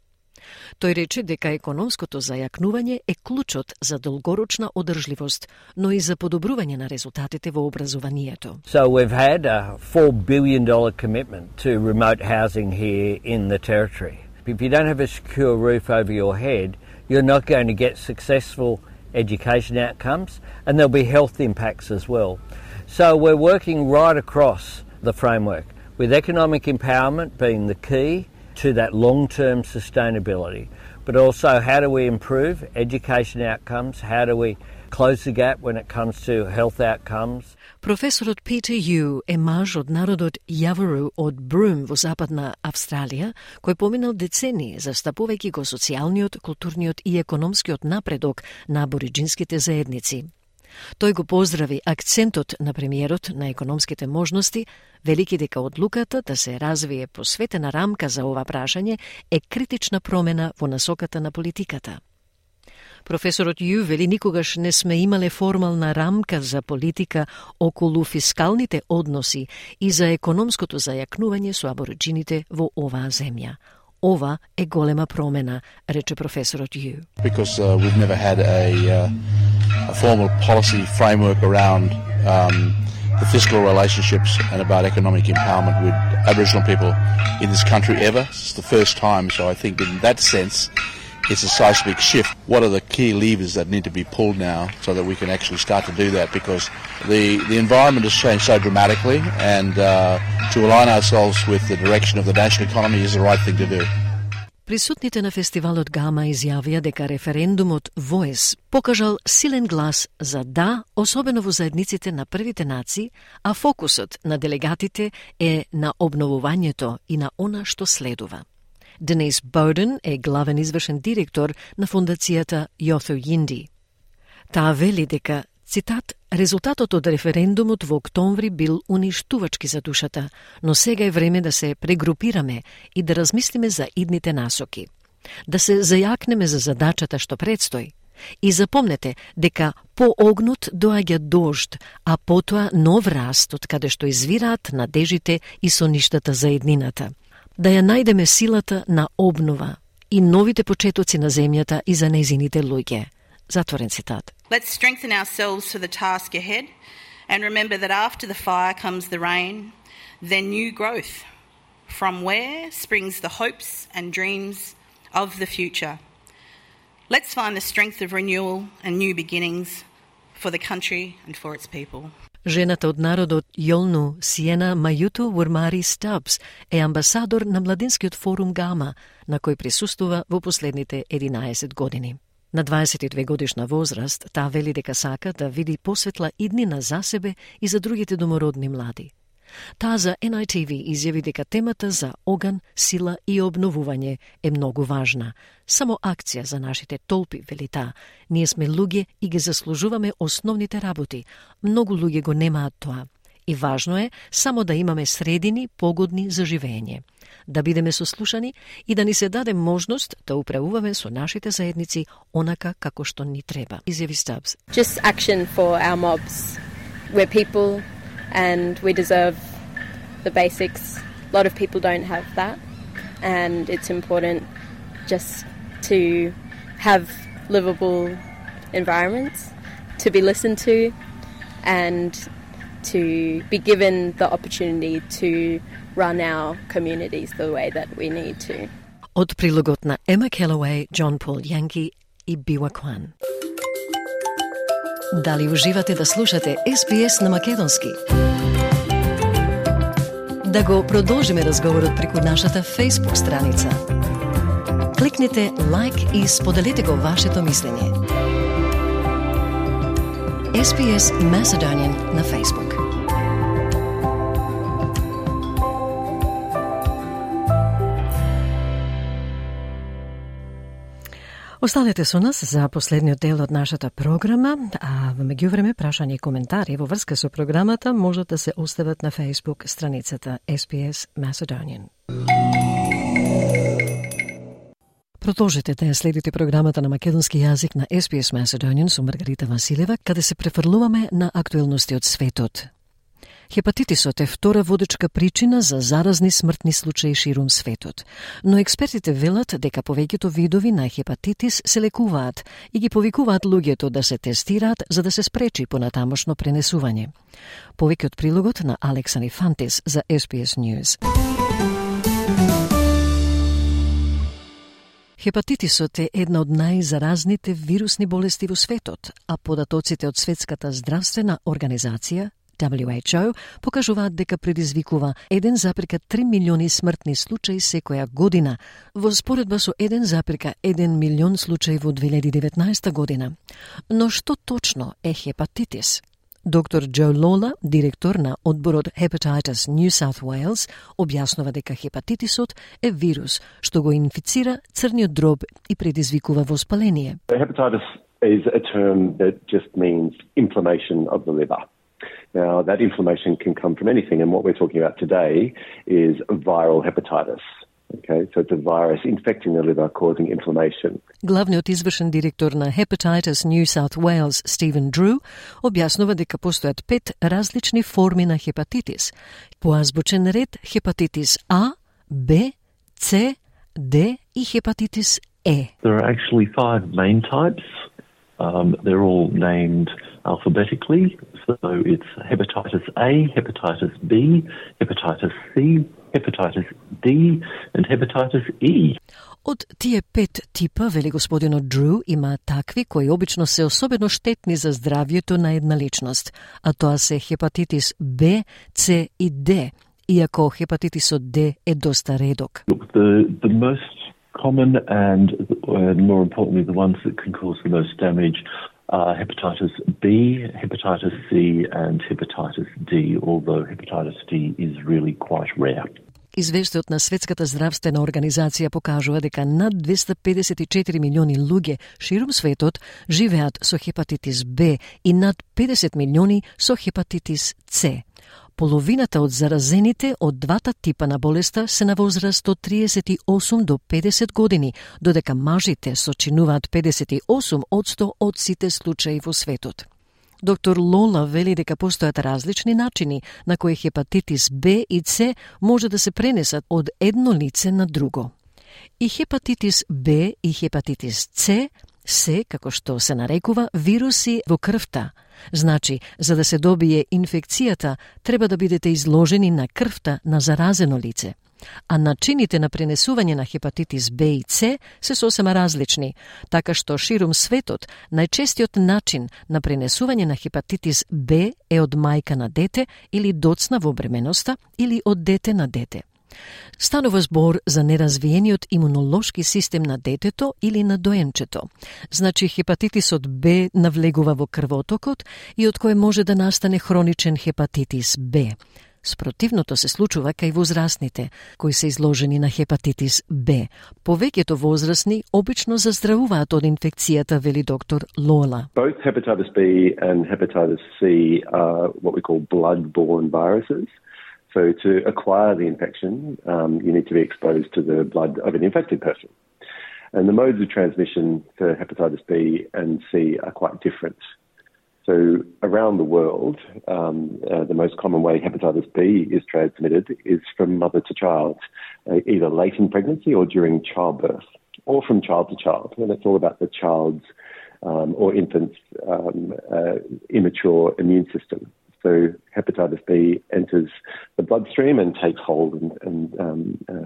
Тој рече дека економското зајакнување е клучот за долгорочна одржливост, но и за подобрување на резултатите во образованието.
So we've had a four billion dollars commitment to remote housing here in the territory. If you don't have a secure roof over your head, you're not going to get successful education outcomes, and there'll be health impacts as well. So we're working right across the framework, with economic empowerment being the key to that long-term sustainability, but also how do we improve education outcomes, how do we close the gap when it comes to health outcomes.
Професорот Питер Ю е маж од народот Јавару од Брум во Западна Австралија, кој поминал децении застапувајќи го социјалниот, културниот и економскиот напредок на абориџинските заедници. Тој го поздрави акцентот на премиерот на економските можности, велики дека одлуката да се развие посветена рамка за ова прашање е критична промена во насоката на политиката. Професорот Ю вели никогаш не сме имале формална рамка за политика околу фискалните односи и за економското зајакнување со абориџините во оваа земја. Ова е голема промена, рече професорот Ю.
Because uh, we've never had a, uh, a formal policy framework around um, the fiscal relationships and about economic empowerment with Aboriginal people in this country ever. It's the first time, so I think in that sense it's a seismic shift. What are the key levers that need to be pulled now so that we can actually start to do that? Because the, the environment has changed so dramatically, and uh, to align ourselves with the direction of the national economy is the right thing to do.
Присутните на фестивалот Гама изјавија дека референдумот Voice покажал силен глас за да, особено во заедниците на првите нации, а фокусот на делегатите е на обновувањето и на она што следува. Денис Боуден е главен извршен директор на фондацијата Yothu Yindi. Таа вели дека, цитат, резултатот од референдумот во октомври бил уништувачки за душата, но сега е време да се прегрупираме и да размислиме за идните насоки. Да се зајакнеме за задачата што предстои. И запомнете дека по огнот доаѓа дожд, а потоа нов раст од каде што извираат надежите и соништата за еднината. Да ја најдеме силата на обнова и новите почетоци на земјата и за нејзините луѓе. Затворен цитат.
Let's strengthen ourselves for the task ahead and remember that after the fire comes the rain, then new growth, from where springs the hopes and dreams of the future. Let's find the strength of renewal and new beginnings for the country and for its people.
Жената од народот Јолну, Сиена Мајуту Вурмари Стабс, е амбасадор на Младинскиот форум Гама, на кој присуствува во последните единаесет години. На дваесет и две годишна возраст, таа вели дека сака да види посветла иднина за себе и за другите домородни млади. Таа за Ен Ај Ти Ви изјави дека темата за оган, сила и обновување е многу важна. Само акција за нашите толпи, вели таа. Ние сме луѓе и ги заслужуваме основните работи. Многу луѓе го немаат тоа. И важно е само да имаме средини погодни за живење. Да бидеме сослушани и да ни се даде можност да управуваме со нашите заедници онака како што ни треба. Изјави Стабс.
Just action for our mobs. We're people and we deserve the basics. A lot of people don't have that, and it's important just to have livable environments, to be listened to, and to be given the opportunity to run our communities the way that we need to.
Од прилогот на Ема Келауеј, Џон Пол Јанки и Бива Кван. Дали уживате да слушате Ес Би Ес на македонски? Да го продолжиме разговорот преку нашата Facebook страница. Кликнете лайк и споделете го вашето мислење. Ес Би Ес Macedonian на Facebook. Останете со нас за последниот дел од нашата програма, а во меѓувреме прашања и коментари во врска со програмата можат да се остават на Facebook страницата Ес Би Ес Macedonian. Продолжете да ја следите програмата на македонски јазик на Ес Би Ес Macedonian со Маргарита Василева, каде се префрлуваме на актуелности од светот. Хепатитисот е втора водечка причина за заразни смртни случаи ширум светот, но експертите велат дека повеќето видови на хепатитис се лекуваат и ги повикуваат луѓето да се тестираат за да се спречи понатамошно пренесување. Повеќе од прилогот на Алекс Анифантис за Ес Би Ес News. Хепатитисот е една од најзаразните вирусни болести во светот, а податоците од Светската здравствена организација дабљу Еич О покажуваат дека предизвикува еден запир три милиони смртни случаи секоја година, во споредба со еден запир еден милион случаи во две илјади и деветнаесета година. Но што точно е хепатитис? Доктор Джо Лола, директор на одборот Hepatitis New South Wales, објаснува дека хепатитисот е вирус што го инфицира црниот дроб и предизвикува воспаление.
Hepatitis is a term that just means inflammation of the liver. Now, that inflammation can come from anything, and what we're talking about today is viral hepatitis. Okay, so it's a virus infecting the liver, causing inflammation.
Главниот извршен директор на Hepatitis New South Wales, Стивен Дрю, објаснува дека постојат пет различни форми на хепатитис. По азбучен ред хепатитис А, Б, С, Д и хепатитис Е.
There are actually five main types. Um, they're all named alphabetically. So it's hepatitis A, hepatitis B, hepatitis C, hepatitis D and hepatitis E.
Од тие пет типа, вели господинот Дрю, има такви кои обично се особено штетни за здравјето на една личност, а тоа се хепатитис Б, С и Д, иако хепатитисот Д е доста редок.
Look, the, the most common and uh, more importantly the ones that can cause the most damage are hepatitis B, hepatitis C and hepatitis D, although hepatitis D is really quite rare.
Извештајот на Светската здравствена организација покажува дека над двеста педесет и четири милиони луѓе ширум светот живеат со хепатитис Б и над педесет милиони со хепатитис С. Половината од заразените од двата типа на болеста се на возраст од триесет и осум до педесет години, додека мажите сочинуваат педесет и осум одсто од сите случаи во светот. Доктор Лола вели дека постојат различни начини на кои хепатитис Б и С може да се пренесат од едно лице на друго. И хепатитис Б и хепатитис С се, како што се нарекува, вируси во крвта. Значи, за да се добие инфекцијата, треба да бидете изложени на крвта на заразено лице. А начините на пренесување на хепатитис Б и С се сосема различни, така што ширум светот најчестиот начин на пренесување на хепатитис Б е од мајка на дете или доцна во бременоста или од дете на дете. Станува збор за неразвиениот имунолошки систем на детето или на доенчето. Значи хепатитисот Б навлегува во крвотокот и од кој може да настане хроничен хепатитис Б. Спротивното се случува кај возрастните, кои се изложени на хепатитис Б. Повеќето возрастни обично заздравуваат од инфекцијата, вели доктор Лола.
Both hepatitis B and hepatitis C are what we call blood-borne viruses. So to acquire the infection, um, you need to be exposed to the blood of an infected person. And the modes of transmission for hepatitis B and C are quite different. So around the world, um, uh, the most common way hepatitis B is transmitted is from mother to child, uh, either late in pregnancy or during childbirth, or from child to child. And it's all about the child's um, or infant's um, uh, immature immune system. So hepatitis B enters the bloodstream and takes hold, and, and um,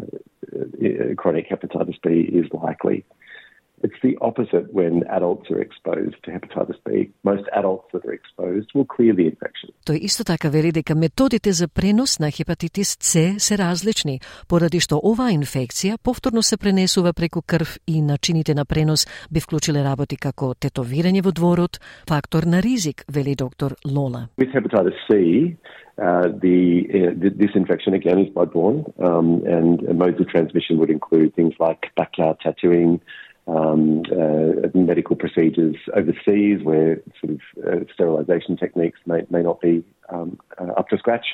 uh, chronic hepatitis B is likely. It's the opposite when adults are exposed to hepatitis B. Most adults that are exposed will clear the infection.
Тој исто така вели дека методите за пренос на хепатитис С се различни, поради што оваа инфекција повторно се пренесува преку крв и начините на пренос би вклучиле работи како тетовирање во дворот, фактор на ризик, вели доктор Лола.
With hepatitis C, uh, the, uh, this infection again is bloodborne, um, and modes of transmission would include things like backyard tattooing, Um, uh, medical procedures overseas where sort of uh, sterilisation techniques may, may not be um, uh, up to scratch,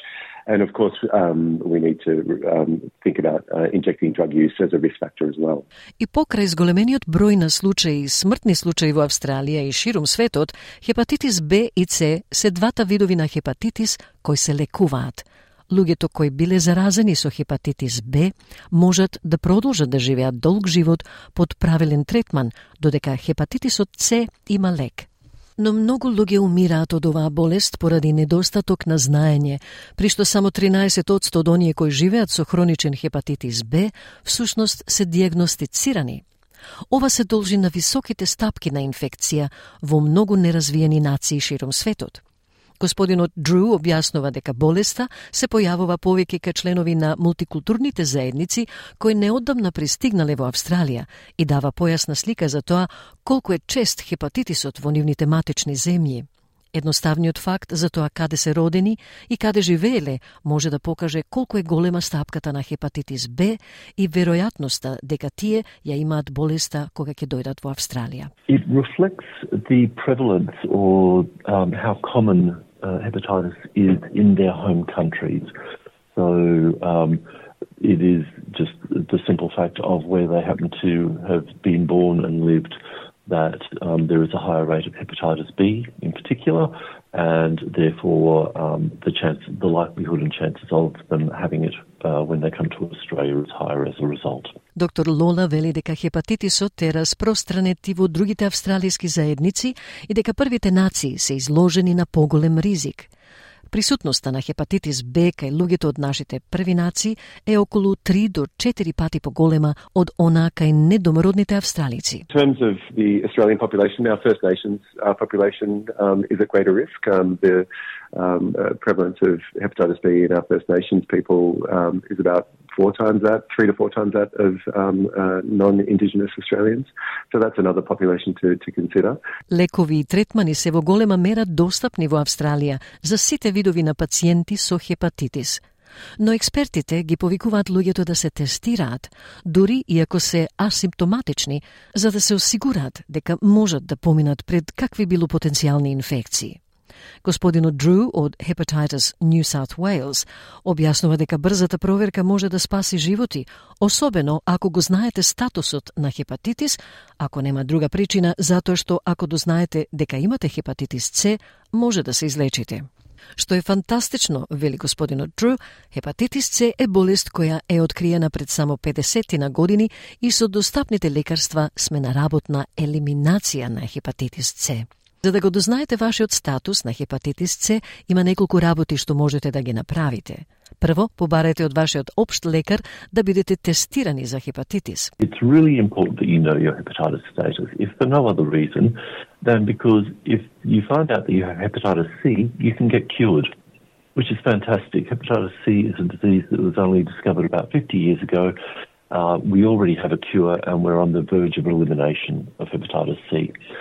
And of course, um, we need to um, think about uh, injecting drug use as a risk factor as well.
И покрај зголемениот број на случаи, смртни случаи во Австралија и ширум светот, хепатитис Б и С се двата видови на хепатитис кои се лекуваат. Луѓето кои биле заразени со хепатитис Б можат да продолжат да живеат долг живот под правилен третман, додека хепатитисот С има лек. Но многу луѓе умираат од оваа болест поради недостаток на знаење, при што само тринаесет одсто од оние кои живеат со хроничен хепатитис Б всушност се диагностицирани. Ова се должи на високите стапки на инфекција во многу неразвиени нации широм светот. Господинот Дрю објаснува дека болеста се појавува повеќе кај членови на мултикултурните заедници кои неодамна пристигнале во Австралија и дава појасна слика за тоа колку е чест хепатитисот во нивните матични земји. Едноставниот факт за тоа каде се родени и каде живееле може да покаже колку е голема стапката на хепатитис Б и веројатноста дека тие ја имаат болеста кога ќе дојдат во Австралија.
It reflects the prevalence or um, how common uh, hepatitis is in their home countries. So um, it is just the simple fact of where they happen to have been born and lived that um, there is a higher rate of hepatitis B in particular, and therefore um, the chance, the likelihood and chances of them having it uh, when they come to Australia is higher as a result.
Доктор Лола вели дека хепатитисот е распространет и во другите австралијски заедници и дека првите нации се изложени на поголем ризик. Присутноста на хепатитис Б кај луѓето од нашите први нации е околу три до четири пати поголема од она кај недомородните австралици.
In terms of the Australian population, our First Nations uh, population um, is at greater risk. Um, the um, uh, prevalence of hepatitis B in our First Nations people um, is about four times that, three to four times that of um, uh, non-Indigenous Australians. So that's another population to, to consider.
Лекови и третмани се во голема мера достапни во Австралија за сите видови на пациенти со хепатитис. Но експертите ги повикуваат луѓето да се тестираат, дури и ако се асимптоматични, за да се осигураат дека можат да поминат пред какви било потенцијални инфекции. Господинот Дрю од Hepatitis New South Wales објаснува дека брзата проверка може да спаси животи, особено ако го знаете статусот на хепатитис, ако нема друга причина, затоа што ако дознаете дека имате хепатитис С, може да се излечите. Што е фантастично, вели господинот Дрю, хепатитис С е болест која е откриена пред само педесет години и со достапните лекарства сме на работ на елиминација на хепатитис С. За да го дознаете вашиот статус на хепатитис С, има неколку работи што можете да ги направите. Прво, побарајте од вашиот општ лекар да бидете тестирани за хепатитис.
It's really important that you know your hepatitis status, if for no other reason than because if you find out that you have hepatitis C, you can get cured, which is fantastic. Hepatitis C is a disease that was only discovered about fifty years ago. Uh, we already have a cure and we're on the verge of elimination of hepatitis C.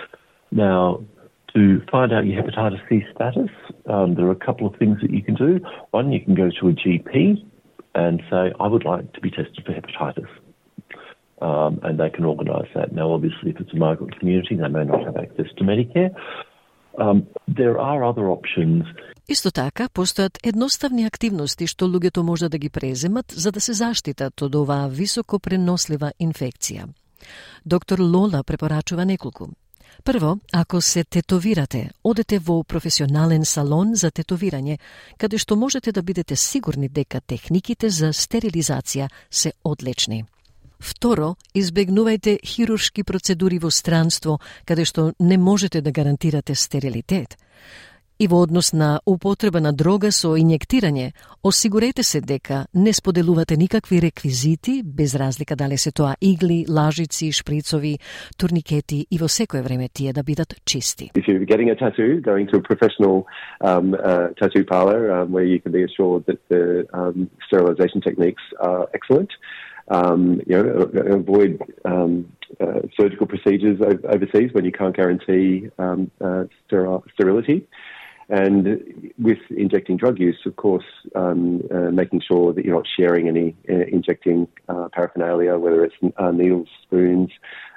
Now, to find out your hepatitis C status, um, there are a couple of things that you can do. One, you can go to a G P and say, I would like to be tested for hepatitis. Um, and they can organise that. Now, obviously, if it's a migrant community, they may not have access to Medicare. Um, there are other options.
Исто така, постојат едноставни активности што луѓето може да ги преземат за да се заштитат од оваа високо пренослива инфекција. Доктор Лола препорачува неколку. Прво, ако се тетовирате, одете во професионален салон за тетовирање, каде што можете да бидете сигурни дека техниките за стерилизација се одлични. Второ, избегнувајте хируршки процедури во странство, каде што не можете да гарантирате стерилитет. И во однос на употреба на дрога со инјектирање, осигурете се дека не споделувате никакви реквизити, без разлика дали се тоа игли, лажици, шприцови, турникети и во секое време тие да бидат чисти.
If you're getting a tattoo, going to a professional um, uh, tattoo parlor um, where you can be assured that the um, sterilization techniques are excellent. Um, you know, avoid um, uh, surgical procedures overseas when you can't guarantee um, uh, steril- sterility. And with injecting drug use, of course, um, uh, making sure that you're not sharing any uh, injecting uh, paraphernalia, whether it's uh, needles, spoons,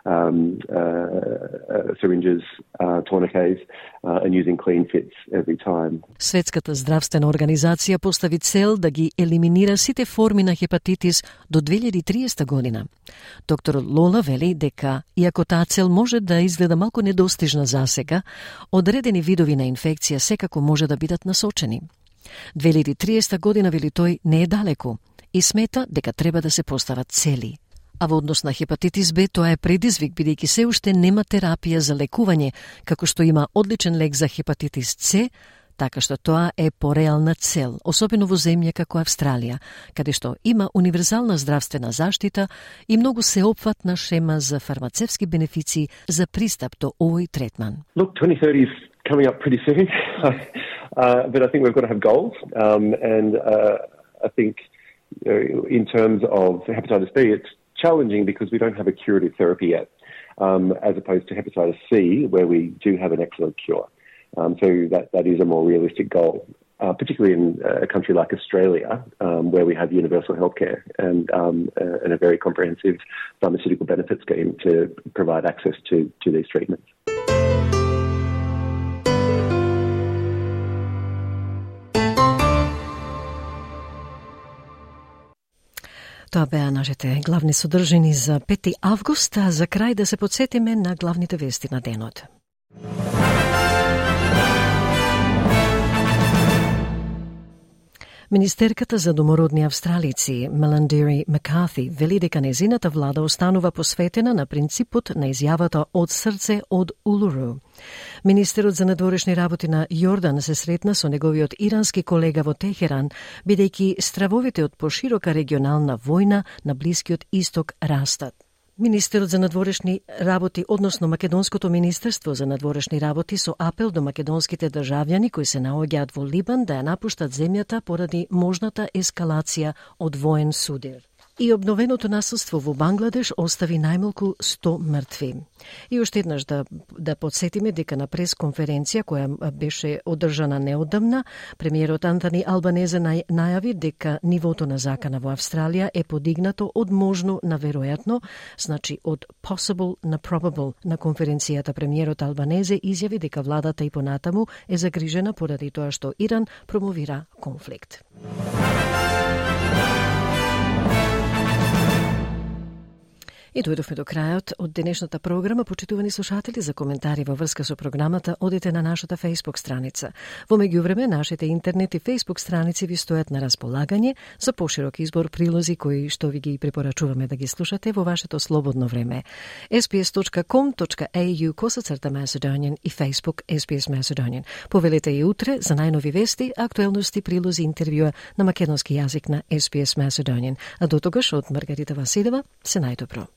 um, uh, uh, syringes, uh, tourniquets, uh, and using clean fits every time.
Светската здравствена организација постави цел да ги елиминира сите форми на хепатитис до две илјади и триесета година. Доктор Лола вели дека, иако таа цел може да изгледа малку недостижна засега, одредени видови на инфекција секако може да бидат насочени. две илјади и триесета година, вели тој, не е далеко и смета дека треба да се постават цели. А во однос на хепатитис Б, тоа е предизвик, бидејќи се уште нема терапија за лекување, како што има одличен лек за хепатитис С, така што тоа е пореална цел, особено во земја како Австралија, каде што има универзална здравствена заштита и многу сеопфатна шема за фармацевски бенефиции за пристап до овој третман.
Look, twenty thirty is coming up pretty soon, uh, but I think we've got to have goals, um, and uh, I think you know, in terms of hepatitis B, it's challenging because we don't have a curative therapy yet, um, as opposed to hepatitis C, where we do have an excellent cure. Um, so that, that is a more realistic goal, uh, particularly in a country like Australia, um, where we have universal healthcare and, um, uh, and a very comprehensive pharmaceutical benefit scheme to provide access to, to these treatments.
Тоа беа нашите главни содржини за пети август, а за крај да се подсетиме на главните вести на денот. Министерката за домородни австралици Меландири Макарти вели дека незината влада останува посветена на принципот на изјавата од срце од Улуру. Министерот за надворешни работи на Јордан се сретна со неговиот ирански колега во Техеран, бидејќи стравовите од поширока регионална војна на Блискиот Исток растат. Министерот за надворешни работи, односно Македонското министерство за надворешни работи, со апел до македонските државјани кои се наоѓаат во Либан да ја напуштат земјата поради можната ескалација од воен судир. И обновеното насилство во Бангладеш остави најмалку сто мртви. И уште еднаш да, да подсетиме дека на пресконференција која беше одржана неодамна, премиерот Антони Албанезе најави дека нивото на закана во Австралија е подигнато од можно на веројатно, значи од possible на probable. На конференцијата премиерот Албанезе изјави дека владата и понатаму е загрижена поради тоа што Иран промовира конфликт. И дојдовме до крајот од денешната програма. Почитувани слушатели, за коментари во врска со програмата, одите на нашата Facebook страница. Во меѓувреме, нашите интернет и Facebook страници ви стојат на располагање за поширок избор прилози кои што ви ги препорачуваме да ги слушате во вашето слободно време. ес би ес точка ком точка ей ю косацрта Macedonian и Facebook ес би ес Macedonian. Повелете и утре за најнови вести, актуелности, прилози, интервјуа на македонски јазик на ес би ес Macedonian. А до тогаш од Маргарита Василева, се најдобро.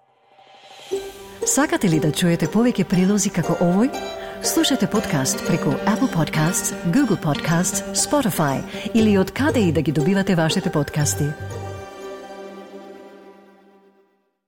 Сакате ли да чуете повеќе прилози како овој? Слушате подкаст преку Apple Podcasts, Google Podcasts, Spotify или од каде и да ги добивате вашите подкасти.